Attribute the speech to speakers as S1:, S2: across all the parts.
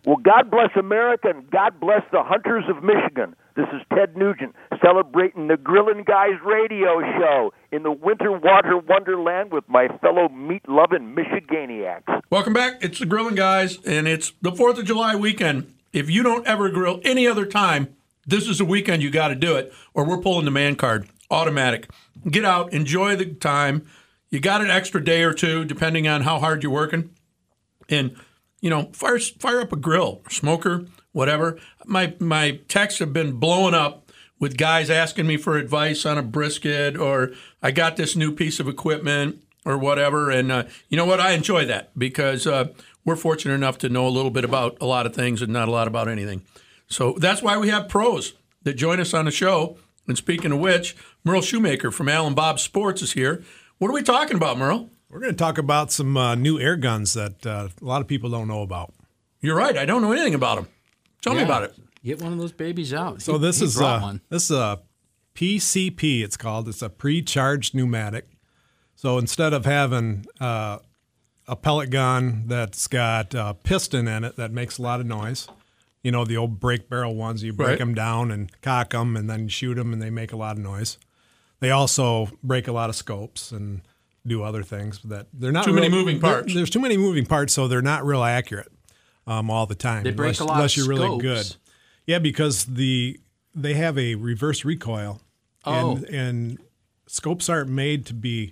S1: Well, God bless America and God bless the hunters of Michigan. This is Ted Nugent celebrating the Grillin' Guys radio show in the winter water wonderland with my fellow meat-loving Michiganiacs.
S2: Welcome back. It's the Grillin' Guys, and it's the 4th of July weekend. If you don't ever grill any other time, this is the weekend you got to do it, or we're pulling the man card. Automatic. Get out, enjoy the time. You got an extra day or two, depending on how hard you're working. And, you know, fire up a grill, smoker, whatever. My texts have been blowing up with guys asking me for advice on a brisket, or I got this new piece of equipment or whatever. And you know what? I enjoy that because we're fortunate enough to know a little bit about a lot of things and not a lot about anything. So that's why we have pros that join us on the show. And speaking of which, Merle Shoemaker from Al and Bob Sports is here. What are we talking about, Merle?
S3: We're going to talk about some new air guns that a lot of people don't know about.
S2: You're right. I don't know anything about them. Tell me about it.
S4: Get one of those babies out.
S3: So this is a PCP, it's called. It's a pre-charged pneumatic. So instead of having a pellet gun that's got a piston in it that makes a lot of noise, you know, the old brake barrel ones, you break them down and cock them and then you shoot them and they make a lot of noise. They also break a lot of scopes and do other things that they're not
S2: many moving parts.
S3: There's too many moving parts, so they're not real accurate all the time.
S4: They break
S3: unless you're really
S4: scopes.
S3: good. Yeah, because they have a reverse recoil, and scopes aren't made to be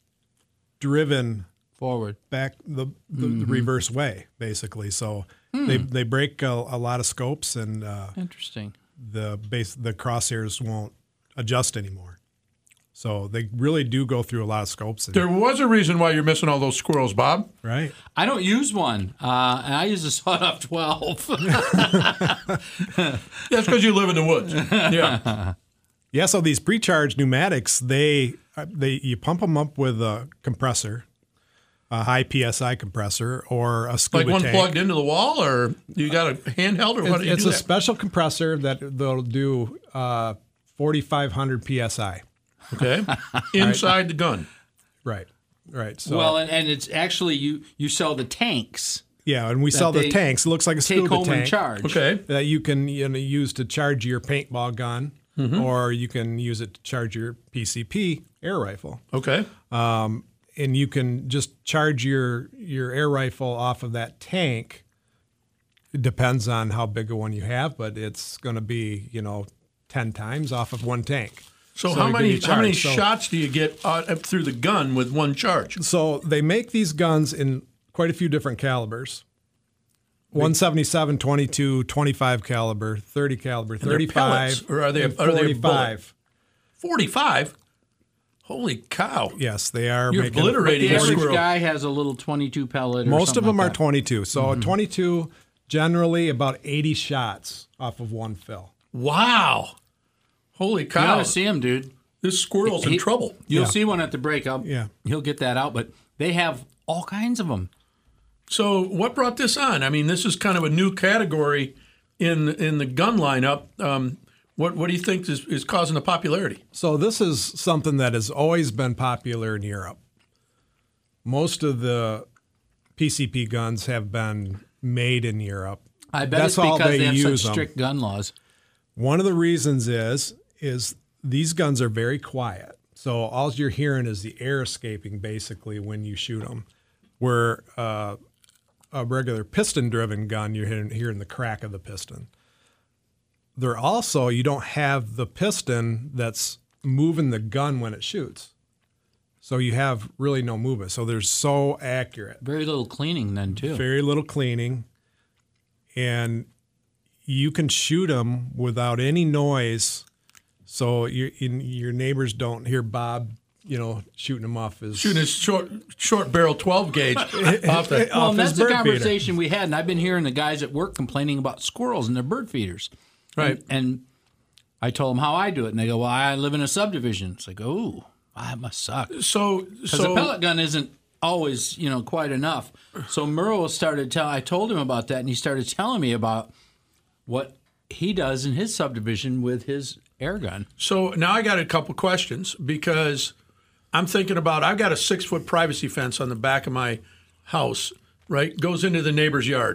S3: driven
S4: forward
S3: back the reverse way, basically. So they break a lot of scopes, and
S4: interesting.
S3: The crosshairs won't adjust anymore. So they really do go through a lot of scopes.
S2: There was a reason why you're missing all those squirrels, Bob.
S3: Right.
S4: I don't use one, and I use a sawed-off 12.
S2: That's because you live in the woods. Yeah.
S3: Yeah, so these pre-charged pneumatics, you pump them up with a compressor, a high PSI compressor, or a scuba
S2: like one
S3: tank.
S2: plugged into the wall, or you got a handheld, or what do you
S3: It's
S2: do
S3: a
S2: that?
S3: special compressor that they'll do 4,500 PSI.
S2: Okay. Inside the gun.
S3: Right. So,
S4: Well, and it's actually you sell the tanks.
S3: yeah, and we sell the
S4: they
S3: tanks. It looks like a
S4: Take
S3: scuba
S4: home
S3: tank
S4: and charge.
S2: Okay.
S3: that you can use to charge your paintball gun, or you can use it to charge your PCP air rifle.
S2: Okay.
S3: And you can just charge your air rifle off of that tank. It depends on how big a one you have, but it's going to be 10 times off of one tank.
S2: So
S3: it
S2: how
S3: can
S2: many
S3: be charged.
S2: shots do you get through the gun with one charge?
S3: So they make these guns in quite a few different calibers. 177, 22, 25 caliber, 30 caliber,
S2: And they're
S3: 35,
S2: pellets, or are they
S3: 45.
S2: 45? Holy cow.
S3: Yes, they are.
S2: You're
S3: making
S2: obliterating
S4: The
S2: a
S4: average
S2: squirrel.
S4: guy has a little 22 pellet. Or
S3: Most of
S4: something
S3: them
S4: like
S3: are 22. So 22, generally about 80 shots off of one fill.
S2: Wow. Holy
S4: You
S2: cow.
S4: ought to see him, dude.
S2: This squirrel's in trouble.
S4: You'll
S3: Yeah.
S4: see one at the breakup.
S3: Yeah.
S4: He'll get that out, but they have all kinds of them.
S2: So what brought this on? I mean, this is kind of a new category in the gun lineup. What do you think is causing the popularity?
S3: So this is something that has always been popular in Europe. Most of the PCP guns have been made in Europe.
S4: I bet
S3: That's
S4: it's
S3: all
S4: because
S3: they
S4: they have
S3: use
S4: such
S3: them.
S4: strict gun laws.
S3: One of the reasons is these guns are very quiet. So all you're hearing is the air escaping basically when you shoot them. Where a regular piston-driven gun, you're hearing the crack of the piston. They're also, you don't have the piston that's moving the gun when it shoots. So you have really no movement. So they're so accurate.
S4: Very little cleaning then, too.
S3: Very little cleaning. And you can shoot them without any noise. So your neighbors don't hear Bob, shooting them off his...
S2: Shooting his short barrel 12 gauge off the...
S4: Well, and
S3: his
S4: that's the
S3: bird feeder.
S4: conversation we had, and I've been hearing the guys at work complaining about squirrels and their bird feeders.
S2: Right.
S4: And I told them how I do it, and they go, well, I live in a subdivision. It's like, oh, that must suck.
S2: So
S4: Because the pellet gun isn't always, quite enough. So Merle I told him about that, and he started telling me about what he does in his subdivision with his air gun.
S2: So now I got a couple questions because I'm thinking about, I've got a 6-foot privacy fence on the back of my house, right? Goes into the neighbor's yard.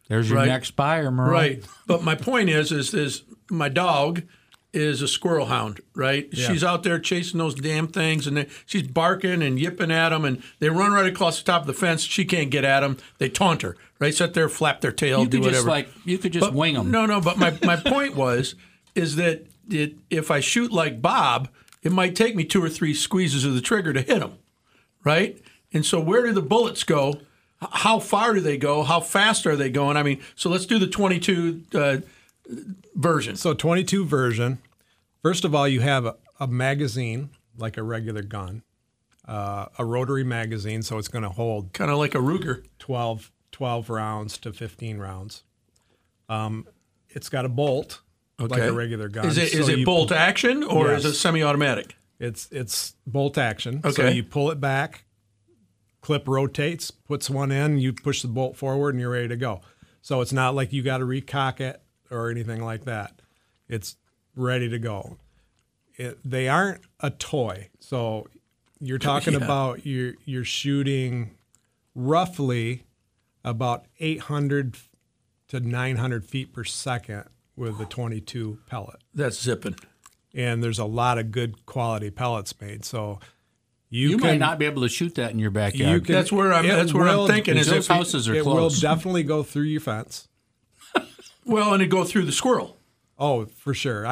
S4: There's your
S2: Right.
S4: next buyer, Merle.
S2: Right. But my point is my dog is a squirrel hound, right?
S3: Yeah.
S2: She's out there chasing those damn things, and she's barking and yipping at them, and they run right across the top of the fence. She can't get at them. They taunt her, right? Sit there, flap their tail,
S4: You
S2: do
S4: could
S2: whatever.
S4: you could just wing them.
S2: No, but my point is that if I shoot like Bob, it might take me 2 or 3 squeezes of the trigger to hit him, right? And so where do the bullets go? How far do they go? How fast are they going? I mean, so let's do the 22 version.
S3: So 22 version. First of all, you have a magazine like a regular gun, a rotary magazine, so it's going to hold
S2: Kind of like a Ruger.
S3: 12 rounds to 15 rounds. It's got a bolt like a regular gun.
S2: Is
S3: So
S2: it
S3: you
S2: bolt action or is
S3: Yes.
S2: it semi-automatic?
S3: It's bolt action. So
S2: Okay.
S3: you pull it back, clip rotates, puts one in, you push the bolt forward, and you're ready to go. So it's not like you got to recock it or anything like that. It's ready to go. They aren't a toy. So you're talking about you're shooting roughly about 800 to 900 feet per second with the 22 pellet.
S2: That's zipping.
S3: And there's a lot of good quality pellets made. So
S4: You
S3: can,
S4: might not be able to shoot that in your backyard.
S2: That's where I'm thinking. Is
S4: those
S2: if
S4: houses are
S3: it will
S4: close.
S3: definitely go through your fence.
S2: and it go through the squirrel.
S3: Oh, for sure.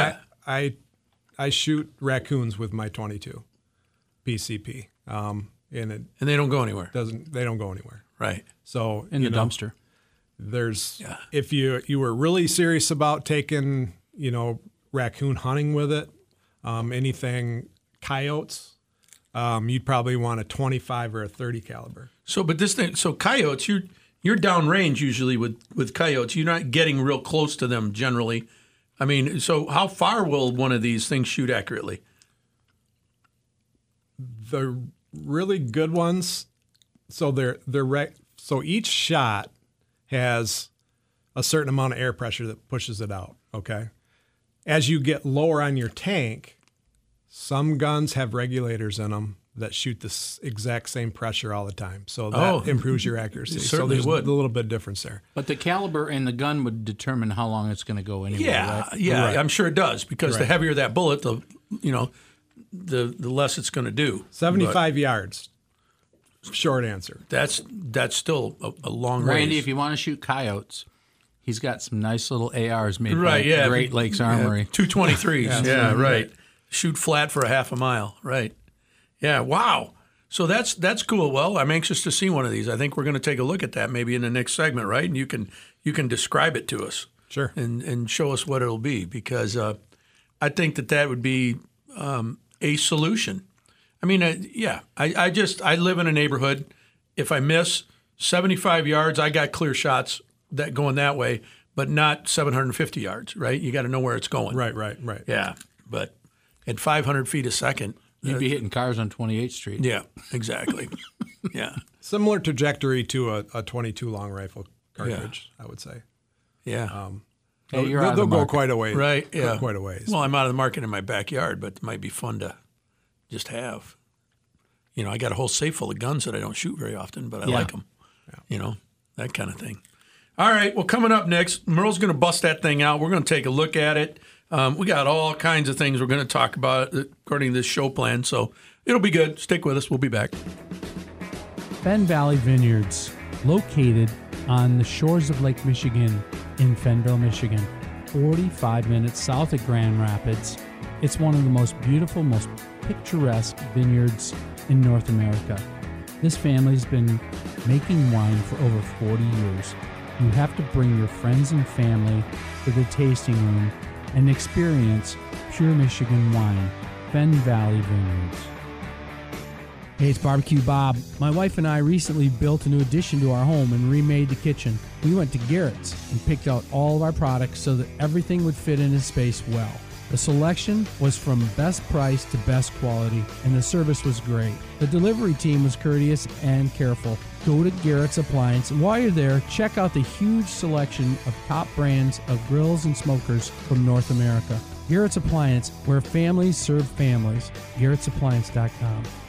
S3: I shoot raccoons with my 22 PCP, and it
S2: And they don't go anywhere.
S3: they don't go anywhere.
S2: Right.
S3: So
S4: in the dumpster.
S3: There's if you were really serious about taking raccoon hunting with it, anything coyotes, you'd probably want a 25 or a 30 caliber.
S2: So, but this thing, so coyotes, you're downrange usually with coyotes. You're not getting real close to them generally. I mean, so how far will one of these things shoot accurately?
S3: The really good ones, so so each shot has a certain amount of air pressure that pushes it out. Okay, as you get lower on your tank, some guns have regulators in them that shoot the exact same pressure all the time. So that improves your accuracy.
S2: Certainly
S3: so there's
S2: would.
S3: a little bit of difference there.
S4: But the caliber and the gun would determine how long it's going to go anyway, right?
S3: Right.
S2: I'm sure it does because the
S3: Right.
S2: heavier that bullet, the less it's going to do.
S3: 75 yards. Short answer.
S2: That's still a long
S4: Randy,
S2: range.
S4: if you want to shoot coyotes, he's got some nice little ARs made
S2: Right,
S4: by
S2: yeah.
S4: Great Lakes Armory.
S2: 223s. yeah, right. Shoot flat for a half a mile. Right. Yeah. Wow. So that's cool. Well, I'm anxious to see one of these. I think we're going to take a look at that maybe in the next segment, right? And you can describe it to us.
S3: Sure.
S2: And show us what it'll be because I think that would be a solution. I mean, I live in a neighborhood. If I miss 75 yards, I got clear shots that going that way, but not 750 yards, right? You got to know where it's going.
S3: Right.
S2: Yeah, but at 500 feet a second.
S4: You'd be hitting cars on 28th Street.
S2: Yeah, exactly. Yeah.
S3: Similar trajectory to a 22 long rifle cartridge, I would say.
S2: Yeah.
S4: Hey, you're out of the
S3: They'll go
S4: market.
S3: quite a ways.
S2: Right. Yeah.
S3: Quite a ways.
S2: Well, I'm out of the market in my backyard, but it might be fun to just have. I got a whole safe full of guns that I don't shoot very often, but I like them. That kind of thing. All right. Well, coming up next, Merle's going to bust that thing out. We're going to take a look at it. We got all kinds of things we're going to talk about according to this show plan, so it'll be good. Stick with us. We'll be back.
S5: Fenn Valley Vineyards, located on the shores of Lake Michigan in Fennville, Michigan, 45 minutes south of Grand Rapids. It's one of the most beautiful, most picturesque vineyards in North America. This family's been making wine for over 40 years. You have to bring your friends and family to the tasting room and experience pure Michigan wine. Fenn Valley Vineyards. Hey, it's Barbecue Bob. My wife and I recently built a new addition to our home and remade the kitchen. We went to Garrett's and picked out all of our products so that everything would fit in the space well. The selection was from best price to best quality, and the service was great. The delivery team was courteous and careful. Go to Garrett's Appliance, and while you're there, check out the huge selection of top brands of grills and smokers from North America. Garrett's Appliance, where families serve families. Garrett'sAppliance.com.